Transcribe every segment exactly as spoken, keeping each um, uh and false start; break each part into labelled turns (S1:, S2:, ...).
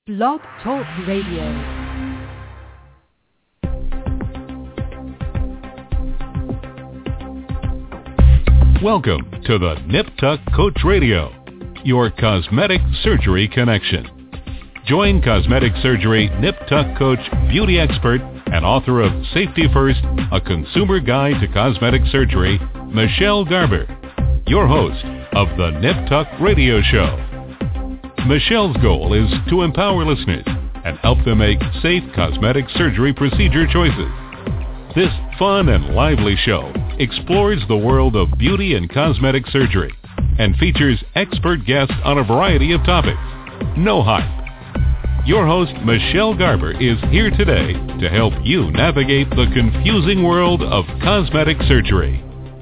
S1: Blog Talk Radio.
S2: Welcome to the Nip Tuck Coach Radio, your cosmetic surgery connection. Join cosmetic surgery Nip Tuck Coach, beauty expert, and author of Safety First, a consumer guide to cosmetic surgery, Michelle Garber, your host of the Nip Tuck Radio Show. Michelle's goal is to empower listeners and help them make safe cosmetic surgery procedure choices. This fun and lively show explores the world of beauty and cosmetic surgery and features expert guests on a variety of topics. No hype. Your host, Michelle Garber, is here today to help you navigate the confusing world of cosmetic surgery.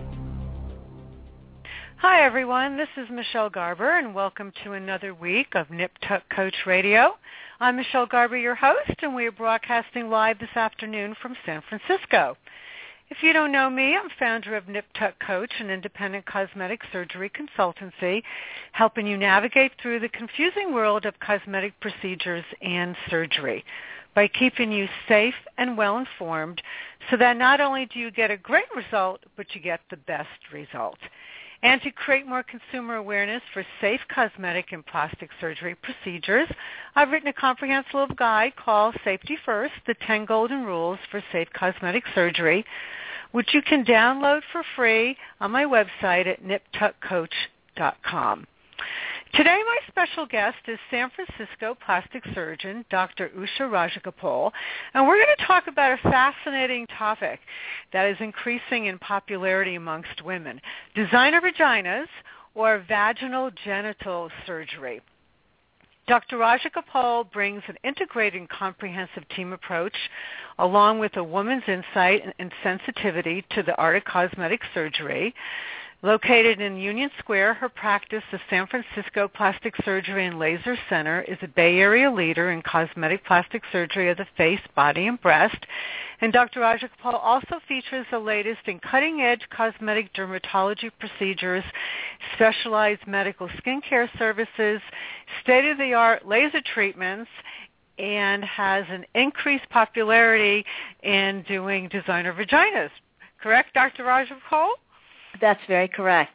S3: Hi, everyone. This is Michelle Garber, and welcome to another week of Nip Tuck Coach Radio. I'm Michelle Garber, your host, and we are broadcasting live this afternoon from San Francisco. If you don't know me, I'm founder of Nip Tuck Coach, an independent cosmetic surgery consultancy, helping you navigate through the confusing world of cosmetic procedures and surgery by keeping you safe and well-informed so that not only do you get a great result, but you get the best result. And to create more consumer awareness for safe cosmetic and plastic surgery procedures, I've written a comprehensive guide called Safety First, the ten Golden Rules for Safe Cosmetic Surgery, which you can download for free on my website at nip tuck coach dot com. Today, my special guest is San Francisco plastic surgeon, Doctor Usha Rajagopal, and we're going to talk about a fascinating topic that is increasing in popularity amongst women, designer vaginas or vaginal genital surgery. Doctor Rajagopal brings an integrated and comprehensive team approach along with a woman's insight and sensitivity to the art of cosmetic surgery. Located in Union Square, her practice, the San Francisco Plastic Surgery and Laser Center, is a Bay Area leader in cosmetic plastic surgery of the face, body, and breast. And Doctor Rajagopal also features the latest in cutting-edge cosmetic dermatology procedures, specialized medical skincare services, state-of-the-art laser treatments, and has an increased popularity in doing designer vaginas. Correct, Doctor Rajagopal?
S4: That's very correct.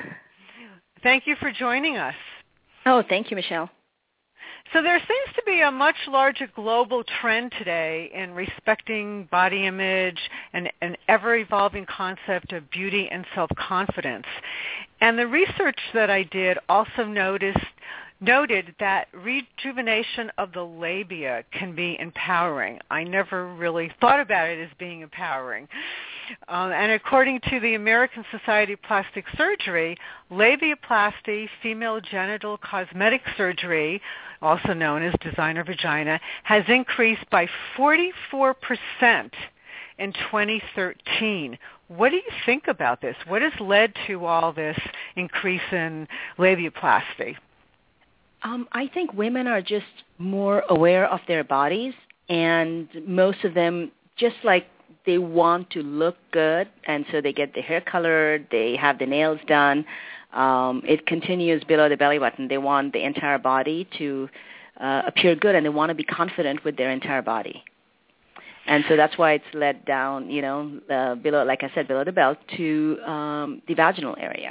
S3: Thank you for joining us.
S4: Oh, thank you, Michelle.
S3: So there seems to be a much larger global trend today in respecting body image and an ever-evolving concept of beauty and self-confidence. And the research that I did also noticed noted that rejuvenation of the labia can be empowering. I never really thought about it as being empowering. Um, and according to the American Society of Plastic Surgery, labiaplasty, female genital cosmetic surgery, also known as designer vagina, has increased by forty-four percent in twenty thirteen. What do you think about this? What has led to all this increase in labiaplasty?
S4: Um, I think women are just more aware of their bodies, and most of them, just like they want to look good, and so they get their hair colored, they have the nails done. Um, it continues below the belly button. They want the entire body to uh, appear good, and they want to be confident with their entire body. And so that's why it's led down, you know, uh, below, like I said, below the belt to um, the vaginal area.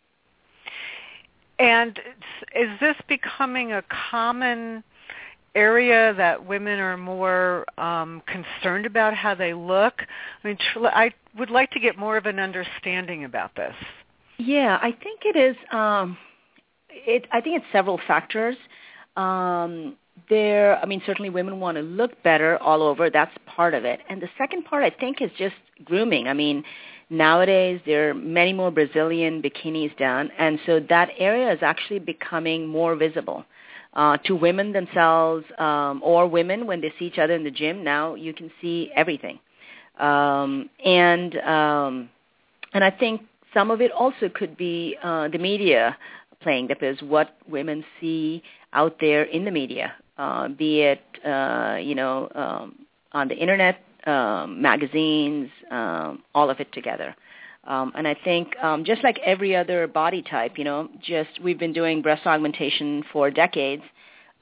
S3: And is this becoming a common area that women are more um, concerned about how they look? I mean, tr- I would like to get more of an understanding about this.
S4: Yeah, I think it is. Um, it, I think it's several factors. Um, there, I mean, certainly women want to look better all over. That's part of it. And the second part, I think, is just grooming. I mean, nowadays, there are many more Brazilian bikinis done, and so that area is actually becoming more visible uh, to women themselves um, or women when they see each other in the gym. Now you can see everything. Um, and um, and I think some of it also could be uh, the media playing, that is what women see out there in the media, uh, be it, uh, you know, um, on the Internet, Um, magazines, um, all of it together. Um, and I think um, just like every other body type, you know, just we've been doing breast augmentation for decades.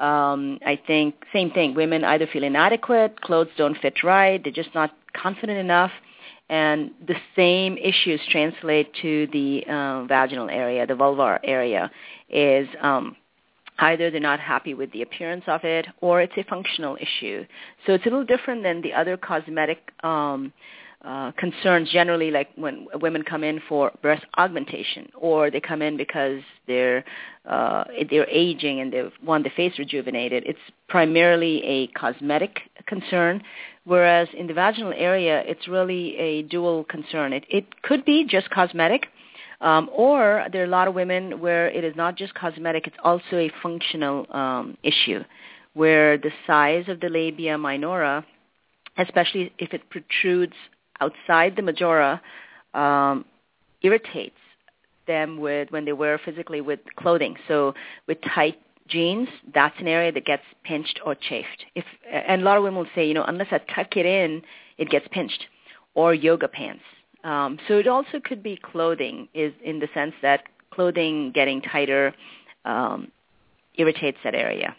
S4: Um, I think same thing. Women either feel inadequate, clothes don't fit right, they're just not confident enough. And the same issues translate to the uh, vaginal area, the vulvar area, is um, either they're not happy with the appearance of it or it's a functional issue. So it's a little different than the other cosmetic um, uh, concerns generally, like when women come in for breast augmentation or they come in because they're, uh, they're aging and they want the face rejuvenated. It's primarily a cosmetic concern. Whereas in the vaginal area, it's really a dual concern. It, it could be just cosmetic, um, or there are a lot of women where it is not just cosmetic, it's also a functional um, issue, where the size of the labia minora, especially if it protrudes outside the majora, um, irritates them with when they wear physically with clothing. So with tight jeans, that's an area that gets pinched or chafed. If and a lot of women will say, you know, unless I tuck it in, it gets pinched, or yoga pants. Um, so it also could be clothing, is in the sense that clothing getting tighter um, irritates that area.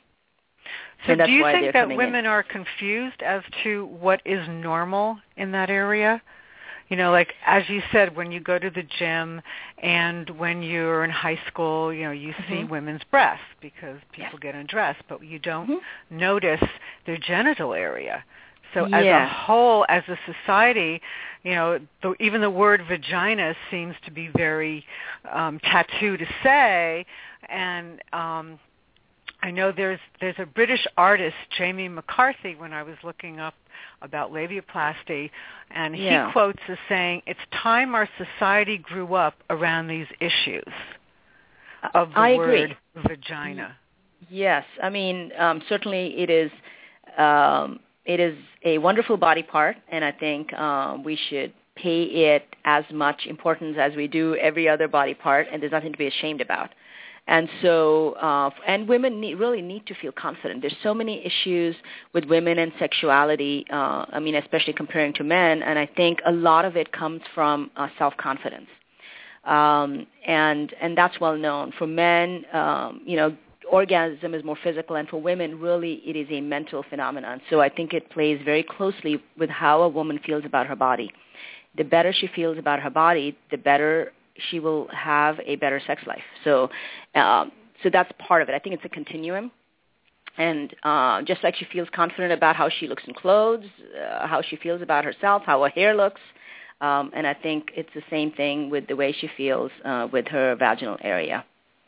S3: So do you think that women in. are confused as to what is normal in that area? You know, like as you said, when you go to the gym and when you're in high school, you know, you mm-hmm. see women's breasts because people yes. get undressed, but you don't mm-hmm. notice their genital area. So yeah. as a whole, as a society, you know, the, even the word vagina seems to be very um, taboo to say, and um, I know there's there's a British artist, Jamie McCarthy, when I was looking up about labiaplasty, and
S4: yeah.
S3: he quotes as saying, it's time our society grew up around these issues of the
S4: I
S3: word
S4: agree.
S3: vagina.
S4: Yes. I mean, um, certainly it is um, it is a wonderful body part, and I think um, we should pay it as much importance as we do every other body part, and there's nothing to be ashamed about. And so, uh, and women need, really need to feel confident. There's so many issues with women and sexuality, uh, I mean, especially comparing to men, and I think a lot of it comes from uh, self-confidence. Um, and and that's well known. For men, um, you know, orgasm is more physical, and for women, really, it is a mental phenomenon. So I think it plays very closely with how a woman feels about her body. The better she feels about her body, the better she will have a better sex life. So um, so that's part of it. I think it's a continuum. And uh, just like she feels confident about how she looks in clothes, uh, how she feels about herself, how her hair looks, um, and I think it's the same thing with the way she feels uh, with her vaginal area.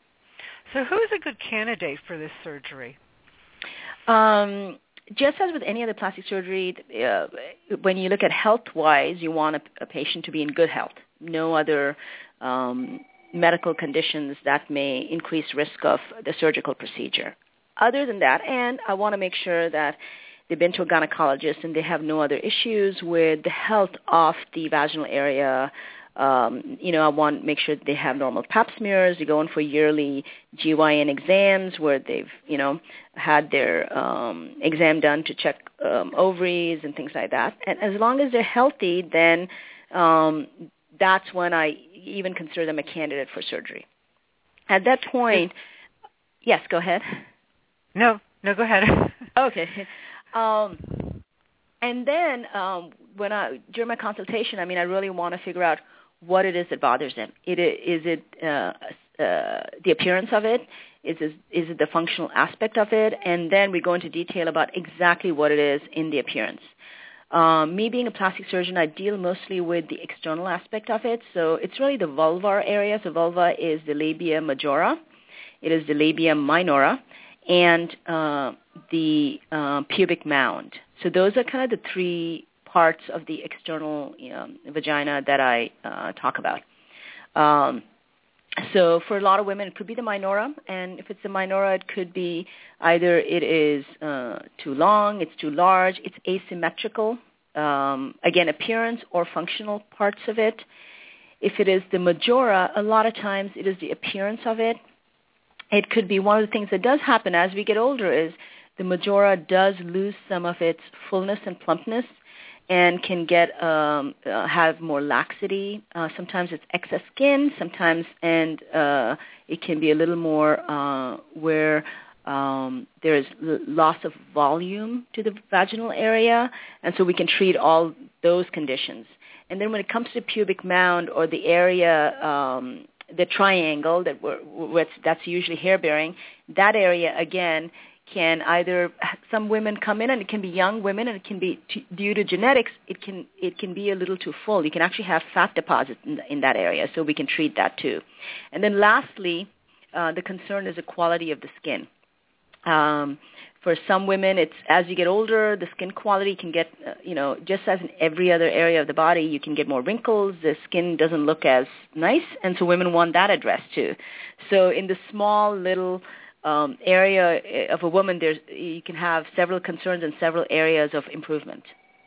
S3: So who's a good candidate for this surgery?
S4: Um, just as with any other plastic surgery, uh, when you look at health-wise, you want a, a patient to be in good health. No other um, medical conditions that may increase risk of the surgical procedure. Other than that, and I want to make sure that they've been to a gynecologist and they have no other issues with the health of the vaginal area. Um, you know, I want to make sure that they have normal pap smears. They go in for yearly G Y N exams where they've, you know, had their um, exam done to check um, ovaries and things like that. And as long as they're healthy, then um, that's when I even consider them a candidate for surgery. At that point, yes, go ahead.
S3: No, no, go ahead.
S4: Okay. Um, and then um, when I during my consultation, I mean, I really want to figure out what it is that bothers them. It, is it uh, uh, the appearance of it? Is it, is it the functional aspect of it? And then we go into detail about exactly what it is in the appearance. Um, me being a plastic surgeon, I deal mostly with the external aspect of it. So it's really the vulvar area. So vulva is the labia majora. It is the labia minora. And uh, the uh, pubic mound. So those are kind of the three parts of the external you know, vagina that I uh, talk about. Um, so for a lot of women, it could be the minora, and if it's the minora, it could be either it is uh, too long, it's too large, it's asymmetrical, um, again, appearance or functional parts of it. If it is the majora, a lot of times it is the appearance of it. It could be one of the things that does happen as we get older is the majora does lose some of its fullness and plumpness and can get um, uh, have more laxity. Uh, sometimes it's excess skin, sometimes, and uh, it can be a little more uh, where um, there is l- loss of volume to the vaginal area, and so we can treat all those conditions. And then when it comes to pubic mound or the area, um, the triangle that we're, we're, that's usually hair-bearing, that area, again, can either, some women come in and it can be young women and it can be, t- due to genetics, it can it can be a little too full. You can actually have fat deposits in, in that area, so we can treat that too. And then lastly, uh, the concern is the quality of the skin. Um, for some women, it's as you get older, the skin quality can get, uh, you know, just as in every other area of the body, you can get more wrinkles. The skin doesn't look as nice, and so women want that addressed too. So in the small little um, area of a woman, there's you can have several concerns and several areas of improvement.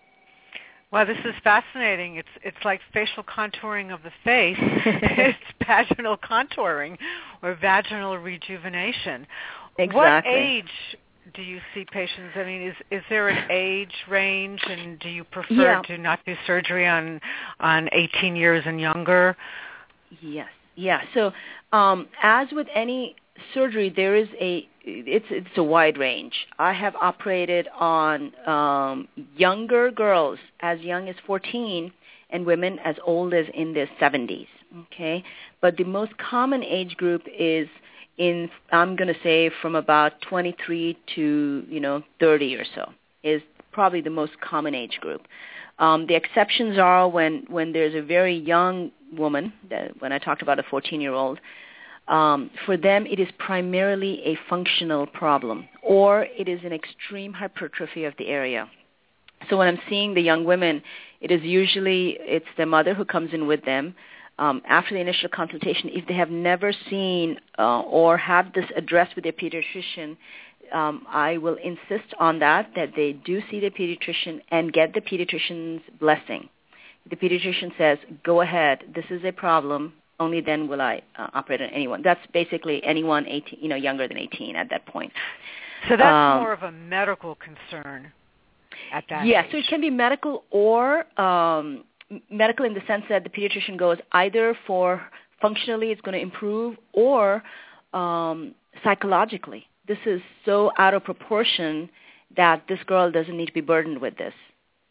S3: Wow, this is fascinating. It's it's like facial contouring of the face. It's vaginal contouring or vaginal rejuvenation.
S4: Exactly.
S3: What age do you see patients? I mean, is is there an age range, and do you prefer
S4: yeah.
S3: to not do surgery on on eighteen years and younger?
S4: Yes. Yeah. So um, as with any surgery, there is a it's it's a wide range. I have operated on um, younger girls as young as fourteen and women as old as in their seventies. Okay, but the most common age group is in I'm going to say from about twenty-three to you know thirty or so is probably the most common age group. Um, the exceptions are when when there's a very young woman. That, when I talked about a fourteen-year-old. Um, for them, it is primarily a functional problem, or it is an extreme hypertrophy of the area. So when I'm seeing the young women, it is usually it's the mother who comes in with them. Um, after the initial consultation, if they have never seen uh, or have this addressed with their pediatrician, um, I will insist on that, that they do see the pediatrician and get the pediatrician's blessing. The pediatrician says, go ahead, this is a problem. Only then will I uh, operate on anyone. That's basically anyone eighteen, you know, younger than eighteen at that point.
S3: So that's
S4: um,
S3: more of a medical concern at that
S4: yeah,
S3: age.
S4: so it can be medical or um, medical in the sense that the pediatrician goes either for functionally it's going to improve or um, psychologically. This is so out of proportion that this girl doesn't need to be burdened with this.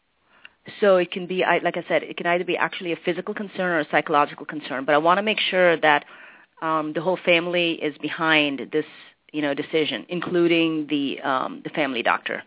S4: So it can be, like I said, it can either be actually a physical concern or a psychological concern. But I want to make sure that um, the whole family is behind this, you know, decision, including the um, the family doctor.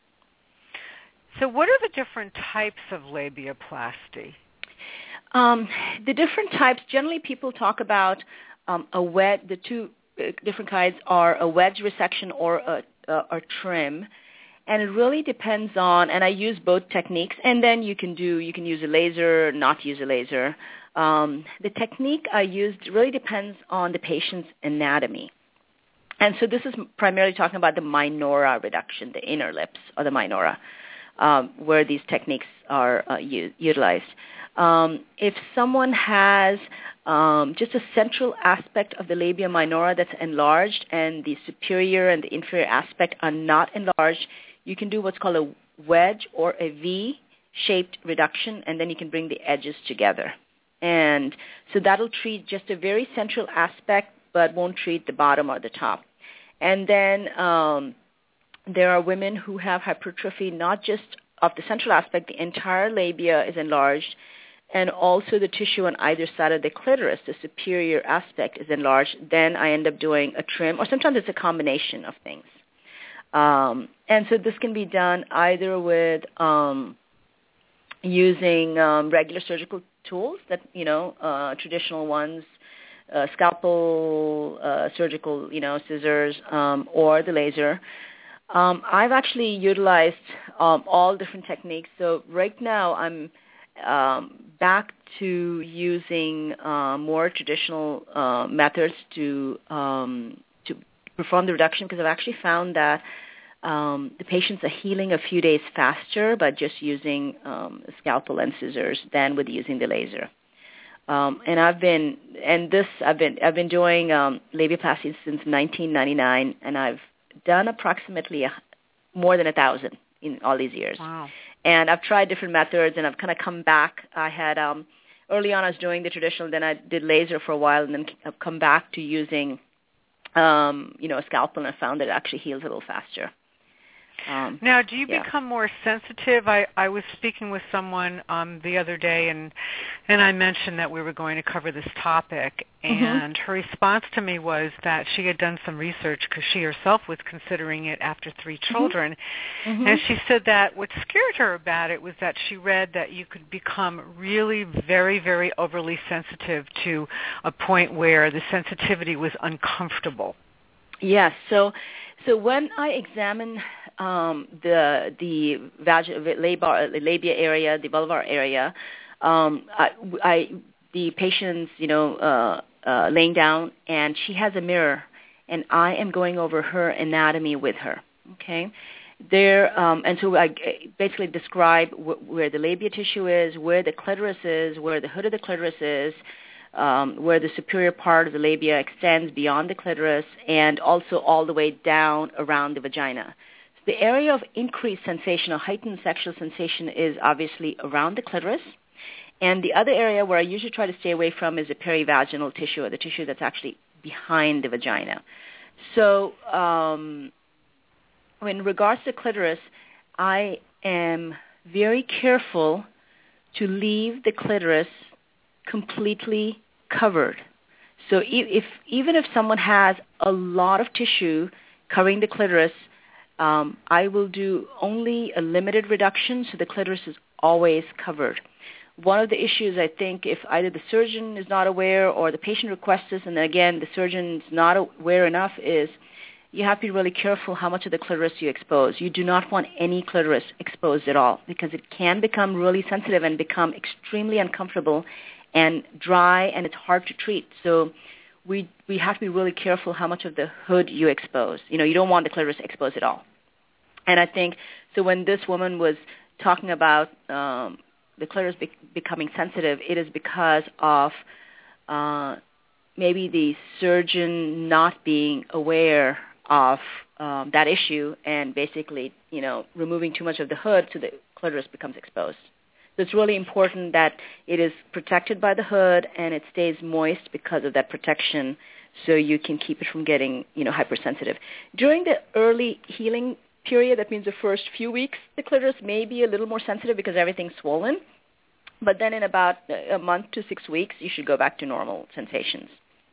S3: So, what are the different types of labiaplasty?
S4: Um, the different types. Generally, people talk about um, a wedge. The two uh, different kinds are a wedge resection or a, a, a trim. And it really depends on, and I use both techniques, and then you can do, you can use a laser, not use a laser. Um, the technique I used really depends on the patient's anatomy. And so this is primarily talking about the minora reduction, the inner lips, or the minora, um, where these techniques are uh, u- utilized. Um, if someone has um, just a central aspect of the labia minora that's enlarged and the superior and the inferior aspect are not enlarged, you can do what's called a wedge or a V-shaped reduction, and then you can bring the edges together. And so that'll treat just a very central aspect, but won't treat the bottom or the top. And then um, there are women who have hypertrophy, not just of the central aspect, the entire labia is enlarged, and also the tissue on either side of the clitoris, the superior aspect, is enlarged. Then I end up doing a trim, or sometimes it's a combination of things. Um, and so this can be done either with um, using um, regular surgical tools, that you know, uh, traditional ones, uh, scalpel, uh, surgical, you know, scissors, um, or the laser. Um, I've actually utilized um, all different techniques. So right now I'm um, back to using uh, more traditional uh, methods to um, to perform the reduction, because I've actually found that um, the patients are healing a few days faster by just using um, a scalpel and scissors than with using the laser. Um, and I've been and this I've been I've been doing um, labiaplasty since nineteen ninety-nine, and I've done approximately a, more than a thousand in all these years.
S3: Wow.
S4: And I've tried different methods, and I've kind of come back. I had um, early on I was doing the traditional, then I did laser for a while, and then I've come back to using um, you know, a scalpel and found that it actually heals a little faster. Um,
S3: now, do you
S4: yeah.
S3: become more sensitive? I, I was speaking with someone um, the other day, and and I mentioned that we were going to cover this topic, and
S4: mm-hmm.
S3: her response to me was that she had done some research because she herself was considering it after three children,
S4: mm-hmm.
S3: and she said that what scared her about it was that she read that you could become really very, very overly sensitive to a point where the sensitivity was uncomfortable.
S4: Yes. So, so when I examine um, the the vag- labia, labia area, the vulvar area, um, I, I the patient's you know uh, uh, laying down, and she has a mirror, and I am going over her anatomy with her. Okay. There, um, and so I basically describe wh- where the labia tissue is, where the clitoris is, where the hood of the clitoris is. Um, where the superior part of the labia extends beyond the clitoris, and also all the way down around the vagina. So the area of increased sensation or heightened sexual sensation is obviously around the clitoris, and the other area where I usually try to stay away from is the perivaginal tissue, or the tissue that's actually behind the vagina. So um, in regards to clitoris, I am very careful to leave the clitoris completely covered. So if even if someone has a lot of tissue covering the clitoris, um, I will do only a limited reduction so the clitoris is always covered. One of the issues, I think, if either the surgeon is not aware or the patient requests this, and again, the surgeon is not aware enough, is you have to be really careful how much of the clitoris you expose. You do not want any clitoris exposed at all because it can become really sensitive and become extremely uncomfortable and dry, and it's hard to treat. So we we have to be really careful how much of the hood you expose. You know, you don't want the clitoris exposed at all. And I think, so when this woman was talking about um, the clitoris be- becoming sensitive, it is because of uh, maybe the surgeon not being aware of um, that issue and basically, you know, removing too much of the hood so the clitoris becomes exposed. So it's really important that it is protected by the hood and it stays moist because of that protection so you can keep it from getting, you know, hypersensitive. During the early healing period, that means the first few weeks, the clitoris may be a little more sensitive because everything's swollen. But then in about a month to six weeks, you should go back to normal sensations.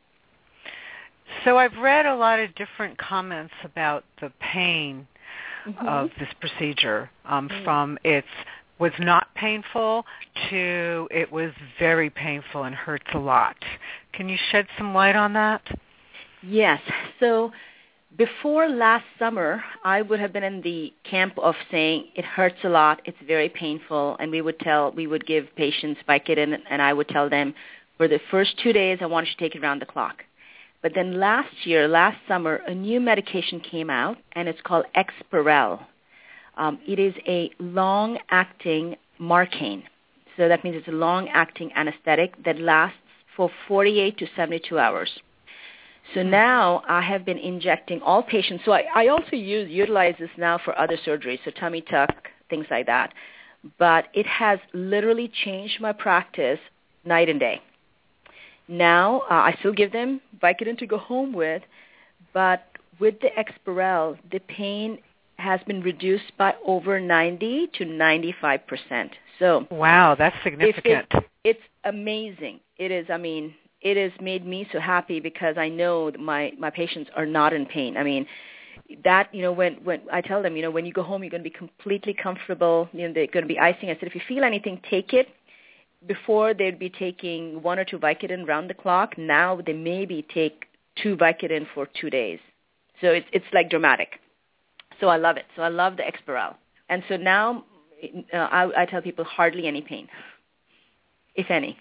S3: So I've read a lot of different comments about the pain mm-hmm. of this procedure, um, mm-hmm. from its was not painful to it was very painful and hurts a lot. Can you shed some light on that? Yes.
S4: So before last summer, I would have been in the camp of saying it hurts a lot, it's very painful, and we would tell, we would give patients Vicodin, and I would tell them for the first two days I want you to take it around the clock. But then last year, last summer, a new medication came out, and it's called Exparel. Um, it is a long-acting Marcaine. So that means it's a long-acting anesthetic that lasts for forty-eight to seventy-two hours. So now I have been injecting all patients. So I, I also use utilize this now for other surgeries, so tummy tuck, things like that. But it has literally changed my practice night and day. Now uh, I still give them Vicodin to go home with, but with the Exparel, the pain has been reduced by over ninety to ninety-five percent. So
S3: wow, that's significant.
S4: It, it's amazing. It is. I mean, it has made me so happy because I know that my my patients are not in pain. I mean, that you know when when I tell them, you know, when you go home, you're going to be completely comfortable. You know, they're going to be icing. I said, if you feel anything, take it. Before they'd be taking one or two Vicodin round the clock. Now they maybe take two Vicodin for two days. So it's it's like dramatic. So I love it. So I love the Exparel. And so now uh, I, I tell people hardly any pain, if any.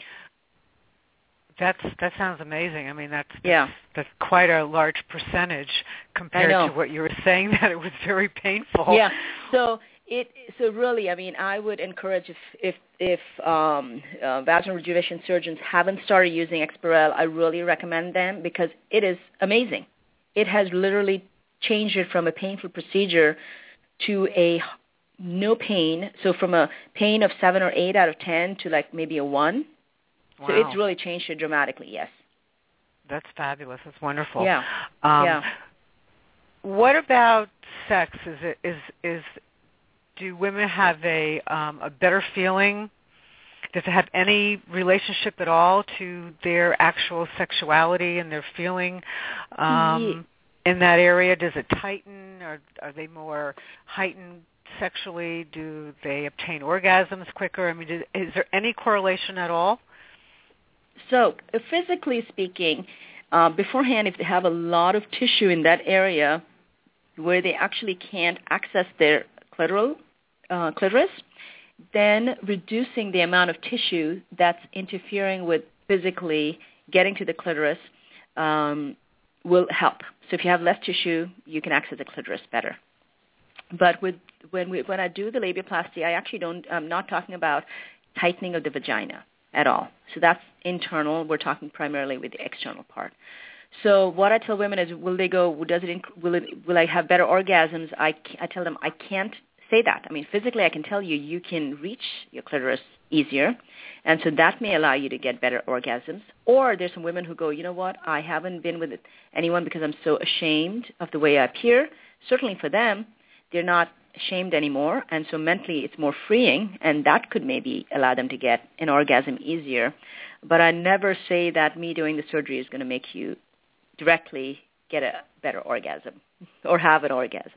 S3: That's that sounds amazing. I mean, that's that's,
S4: yeah.
S3: that's quite a large percentage compared to what you were saying that it was very painful.
S4: Yeah. So it so really, I mean, I would encourage if if if um, uh, vaginal rejuvenation surgeons haven't started using Exparel, I really recommend them because it is amazing. It has literally changed it from a painful procedure to a no pain. So from a pain of seven or eight out of ten to like maybe a one.
S3: Wow.
S4: So it's really changed it dramatically, yes.
S3: that's fabulous. That's wonderful.
S4: Yeah.
S3: Um,
S4: yeah.
S3: What about sex? Is it is is do women have a um, a better feeling? Does it have any relationship at all to their actual sexuality and their feeling um, yeah. in that area? Does it tighten, or are they more heightened sexually? Do they obtain orgasms quicker? I mean, is, is there any correlation at all?
S4: So, uh, physically speaking, uh, beforehand, if they have a lot of tissue in that area where they actually can't access their clitoral, uh, clitoris, then reducing the amount of tissue that's interfering with physically getting to the clitoris um, will help. So if you have less tissue, you can access the clitoris better. But with, when we, when I do the labiaplasty, I actually don't, I'm not talking about tightening of the vagina at all. So that's internal. We're talking primarily with the external part. So what I tell women is, will they go, does it, will it, will I have better orgasms? I, I tell them I can't say that. I mean, physically I can tell you you can reach your clitoris easier, and so that may allow you to get better orgasms. Or there's some women who go, you know what, I haven't been with anyone because I'm so ashamed of the way I appear. Certainly for them, they're not ashamed anymore, and so mentally it's more freeing, and that could maybe allow them to get an orgasm easier. But I never say that me doing the surgery is going to make you directly get a better orgasm or have an orgasm.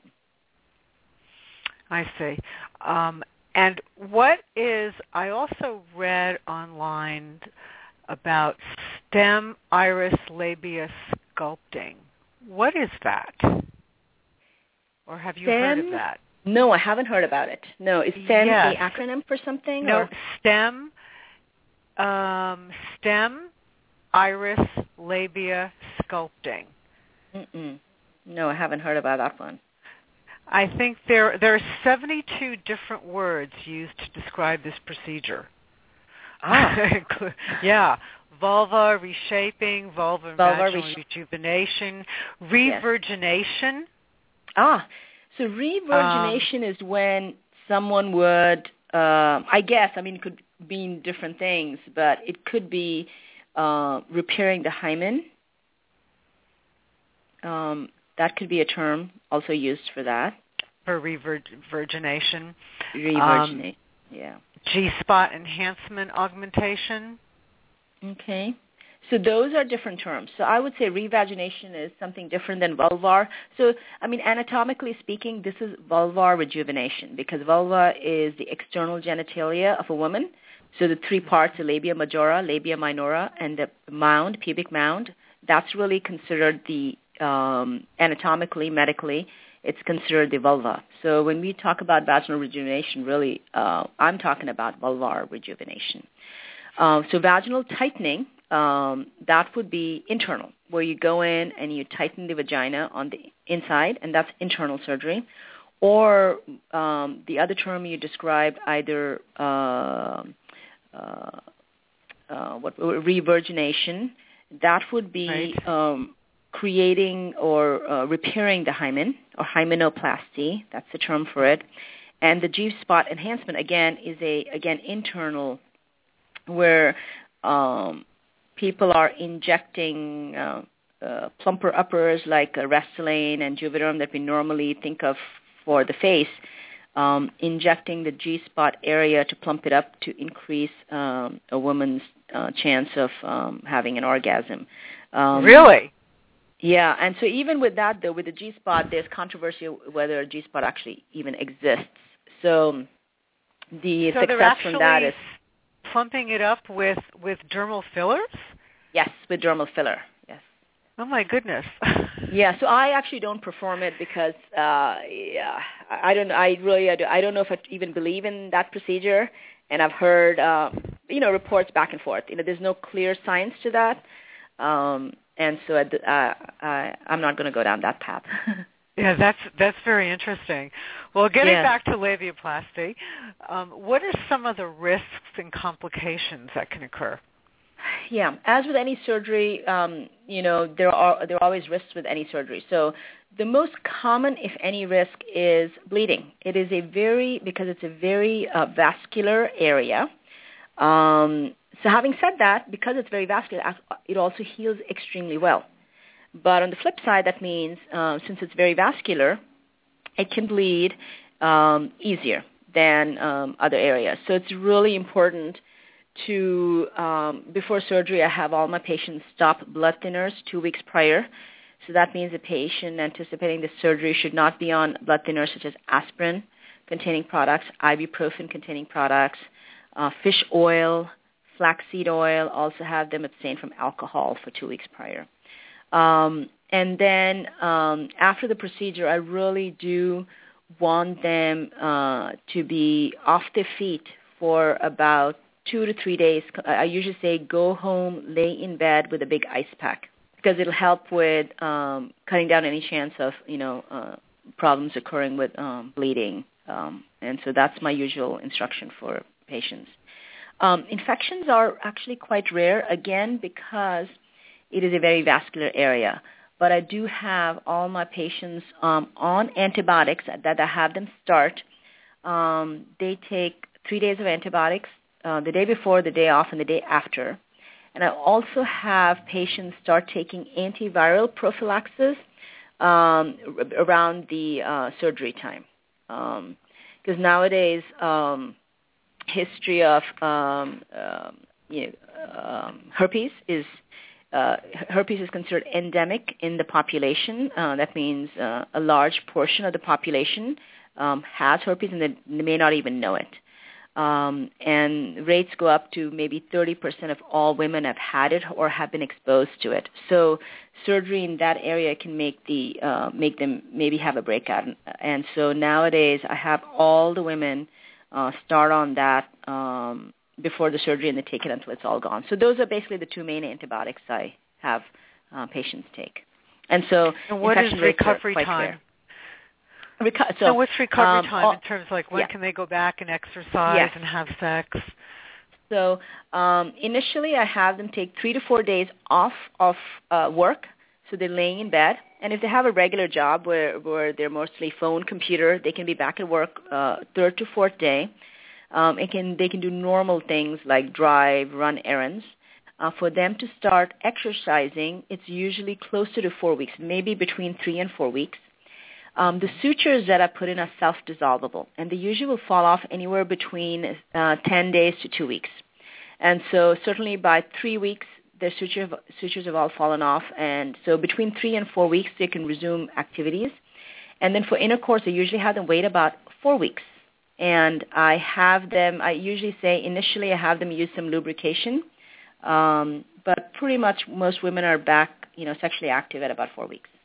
S3: I see. Um, and what is, I also read online about stem iris labia sculpting. What is that? Or have you
S4: STEM?
S3: heard of that?
S4: No, I haven't heard about it. No, is STEM
S3: yes.
S4: the acronym for something?
S3: No,
S4: or?
S3: STEM, um, STEM iris labia sculpting.
S4: Mm-mm. No, I haven't heard about that one.
S3: I think there there are seventy-two different words used to describe this procedure.
S4: Ah.
S3: yeah. Vulva reshaping, vulva,
S4: vulva
S3: vaginal
S4: resh-
S3: rejuvenation, revirgination.
S4: Yes. Ah, so revirgination um, is when someone would, uh, I guess, I mean, it could mean different things, but it could be uh, repairing the hymen. Um, that could be a term also used for that.
S3: For revirgination.
S4: Revirginate, um, yeah.
S3: G-spot enhancement augmentation.
S4: Okay. So those are different terms. So I would say revagination is something different than vulvar. So, I mean, anatomically speaking, this is vulvar rejuvenation because vulva is the external genitalia of a woman. So the three parts, the labia majora, labia minora, and the mound, pubic mound, that's really considered the, um, anatomically, medically, it's considered the vulva. So when we talk about vaginal rejuvenation, really, uh, I'm talking about vulvar rejuvenation. Uh, so vaginal tightening, um, that would be internal, where you go in and you tighten the vagina on the inside, and that's internal surgery. Or um, the other term you described, either uh, uh, uh, what revirgination, that would be
S3: right.
S4: um, creating or uh, repairing the hymen, or hymenoplasty. That's the term for it. And the G-spot enhancement, again, is a, again, internal, where um, people are injecting uh, uh, plumper uppers like uh, Restylane and Juvederm that we normally think of for the face, um, injecting the G-spot area to plump it up to increase um, a woman's uh, chance of um, having an orgasm. Um,
S3: really?
S4: Yeah, and so even with that, though, with the G-spot, there's controversy whether a G-spot actually even exists. So the
S3: so
S4: success from that is
S3: plumping it up with, with dermal fillers?
S4: Yes, with dermal filler, yes.
S3: Oh, my goodness.
S4: Yeah, so I actually don't perform it because uh, yeah, I don't. I really, I, do, I don't know if I even believe in that procedure, and I've heard, uh, you know, reports back and forth. You know, there's no clear science to that, um, and so I, I, I'm not going to go down that path.
S3: Yeah, that's that's very interesting. Well, getting
S4: yeah.
S3: back to labiaplasty, um, what are some of the risks and complications that can occur?
S4: Yeah, as with any surgery, um, you know, there are there are always risks with any surgery. So the most common, if any, risk is bleeding. It is a very, because it's a very uh, vascular area. Um, so having said that, because it's very vascular, it also heals extremely well. But on the flip side, that means uh, since it's very vascular, it can bleed um, easier than um, other areas. So it's really important to, um, before surgery, I have all my patients stop blood thinners two weeks prior. So that means the patient anticipating the surgery should not be on blood thinners such as aspirin-containing products, ibuprofen-containing products, uh, fish oil, flaxseed oil, also have them abstain from alcohol for two weeks prior. Um, and then um, after the procedure, I really do want them uh, to be off their feet for about two to three days. I usually say go home, lay in bed with a big ice pack because it'll help with um, cutting down any chance of, you know, uh, problems occurring with um, bleeding. Um, and so that's my usual instruction for patients. Um, infections are actually quite rare, again, because it is a very vascular area. But I do have all my patients um, on antibiotics that I have them start. Um, they take three days of antibiotics, uh, the day before, the day off, and the day after. And I also have patients start taking antiviral prophylaxis um, around the uh, surgery time. Because um, nowadays, um, history of um, um, you know, um, herpes is uh, herpes is considered endemic in the population. Uh, that means uh, a large portion of the population um, has herpes, and they, they may not even know it. Um, and rates go up to maybe thirty percent of all women have had it or have been exposed to it. So surgery in that area can make the uh, make them maybe have a breakout. And so nowadays I have all the women uh, start on that um, before the surgery, and they take it until it's all gone. So those are basically the two main antibiotics I have uh, patients take. And so
S3: and what is recovery time?
S4: Rare. Reco- so,
S3: so what's recovery
S4: um,
S3: time
S4: all,
S3: in terms of like when
S4: yeah.
S3: can they go back and exercise
S4: yes.
S3: and have sex?
S4: So um, initially I have them take three to four days off of uh, work, so they're laying in bed. And if they have a regular job where, where they're mostly phone, computer, they can be back at work uh, third to fourth day. Um, it can, they can do normal things like drive, run errands. Uh, for them to start exercising, it's usually closer to four weeks, maybe between three and four weeks. Um, the sutures that I put in are self-dissolvable, and they usually will fall off anywhere between uh, ten days to two weeks. And so certainly by three weeks, their suture, sutures have all fallen off, and so between three and four weeks, they can resume activities. And then for intercourse, I usually have them wait about four weeks. And I have them, I usually say initially I have them use some lubrication, um, but pretty much most women are back, you know, sexually active at about four weeks.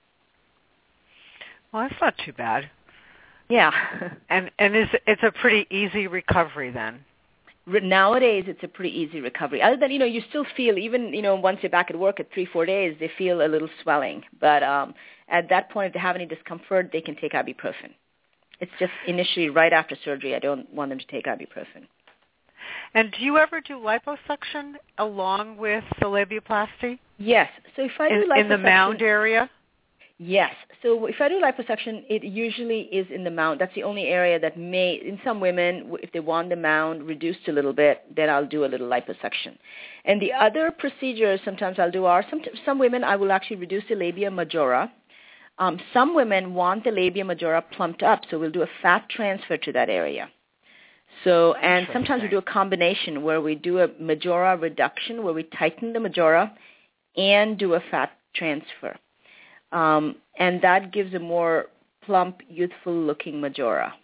S3: Well, that's not too bad.
S4: Yeah.
S3: and and is it's a pretty easy recovery then?
S4: Nowadays, it's a pretty easy recovery. Other than, you know, you still feel, even, you know, once you're back at work at three, four days, they feel a little swelling. But um, at that point, if they have any discomfort, they can take ibuprofen. It's just initially right after surgery, I don't want them to take ibuprofen.
S3: And do you ever do liposuction along with the labiaplasty?
S4: Yes. So if I do
S3: in,
S4: liposuction...
S3: In the mound area?
S4: Yes. So if I do liposuction, it usually is in the mound. That's the only area that may, in some women, if they want the mound reduced a little bit, then I'll do a little liposuction. And the other procedures sometimes I'll do are, some, some women I will actually reduce the labia majora. Um, some women want the labia majora plumped up, so we'll do a fat transfer to that area. So, and sometimes we do a combination where we do a majora reduction, where we tighten the majora and do a fat transfer. Um, and that gives a more plump, youthful-looking majora.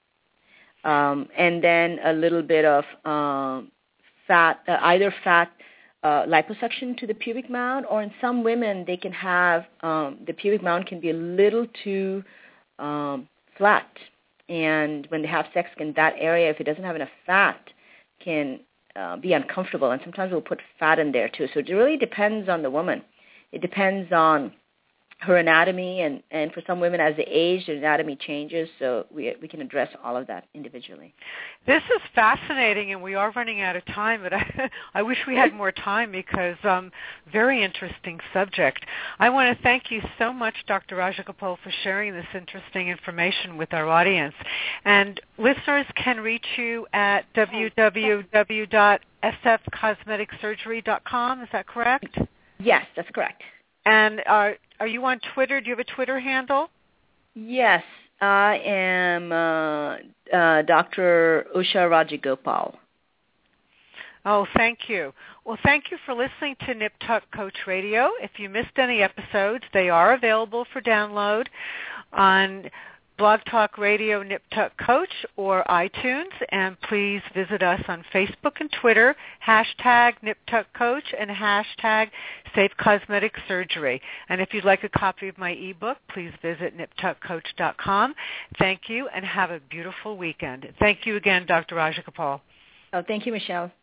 S4: Um, and then a little bit of um, fat, uh, either fat uh, liposuction to the pubic mound, or in some women, they can have, um, the pubic mound can be a little too um, flat. And when they have sex in that area, if it doesn't have enough fat, can uh, be uncomfortable. And sometimes we'll put fat in there, too. So it really depends on the woman. It depends on her anatomy, and, and for some women, as they age, their anatomy changes, so we we can address all of that individually.
S3: This is fascinating, and we are running out of time, but I, I wish we had more time because um, very interesting subject. I want to thank you so much, Doctor Rajagopal, for sharing this interesting information with our audience. And listeners can reach you at w w w dot s f cosmetic surgery dot com. Is that correct?
S4: Yes, that's correct.
S3: And are are you on Twitter? Do you have a Twitter handle?
S4: Yes, I am uh, uh, Doctor Usha Rajagopal.
S3: Oh, thank you. Well, thank you for listening to Nip Tuck Coach Radio. If you missed any episodes, they are available for download on Blog Talk Radio Nip Tuck Coach or iTunes, and please visit us on Facebook and Twitter, hashtag Nip Tuck Coach and hashtag Safe Cosmetic Surgery. And if you'd like a copy of my ebook, please visit nip tuck coach dot com. Thank you, and have a beautiful weekend. Thank you again, Doctor Rajagopal.
S4: Oh, thank you, Michelle.